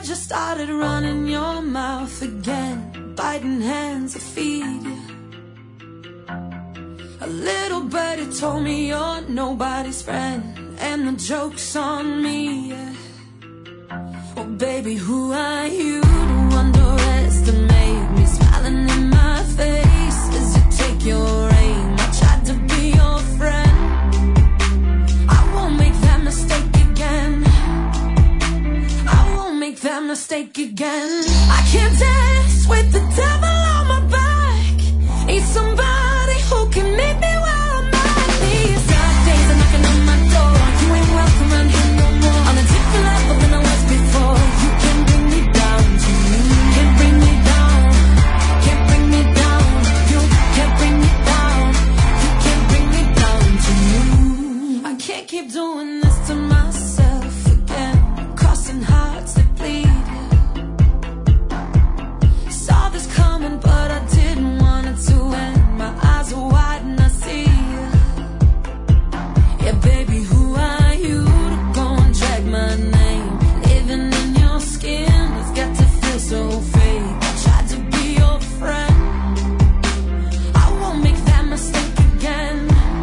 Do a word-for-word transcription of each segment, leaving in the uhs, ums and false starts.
just started running your mouth again, biting hands to feed you. A little birdie told me you're nobody's friend, and the joke's on me, yeah. Well, baby, who are you to underestimate me? Smiling in my face as you take your aim. I tried to be your friend, I won't make that mistake again. I won't make that mistake again. I can't dance with the devil on my back. Need somebody who can meet me where I'm at. These dark days are knocking on my door. You ain't welcome around here no more. On a different level than I was before. You can bring me down to you. Can't bring me down. Can't bring me down. You can't bring me down. You can't bring me down to you. I can't keep doing this to myself again. Crossing hearts that bleed. Saw this coming, but I didn't want it to end. My eyes are wide and I see you. Yeah, baby, who are you to go and drag my name? Living in your skin, it's got to feel so fake. I tried to be your friend, I won't make that mistake again.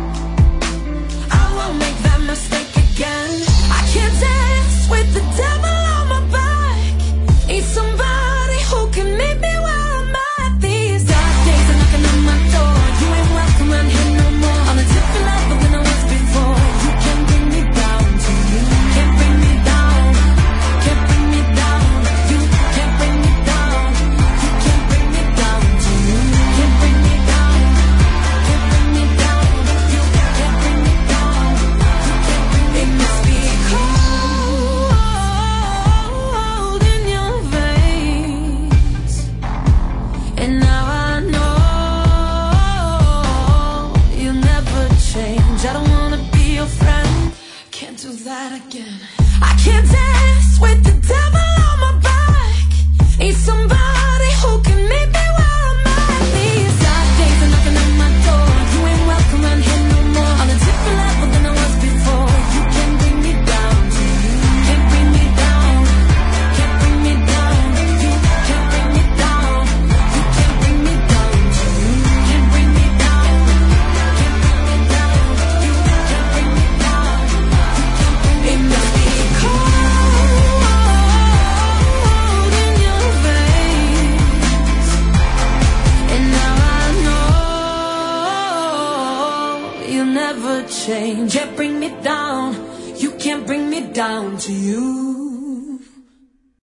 I won't make that mistake again. I can't dance with the devil on my back. Need somebody who can meet me where I'm at. These dark days are knocking on my door. You ain't welcome around here no more. On a different level than I was before. You can't bring me down to you. Can't bring me down. Can't bring me down. You can't bring me down. You can't bring me down to you. Can't bring me down. Can't bring me down. You can't bring me down. You can't bring me down. It must be cold in your veins, and now I know you'll never change. I don't wanna be your friend, can't do that again. I can't dance with the devil on my back. Need somebody who can meet me where I'm at. These dark days are knocking on my door. You ain't welcome around here no more. On a different level than I was before. You can't bring me down to you. Can't bring me down. Can't bring me down. You can't bring me down. You can't bring me down to you. Can't bring me down. Can't bring me down. You can't bring me down. You can't bring me down. It must be cold in your veins, and now I know you'll never change. Can't bring me down. You can't bring me down to you.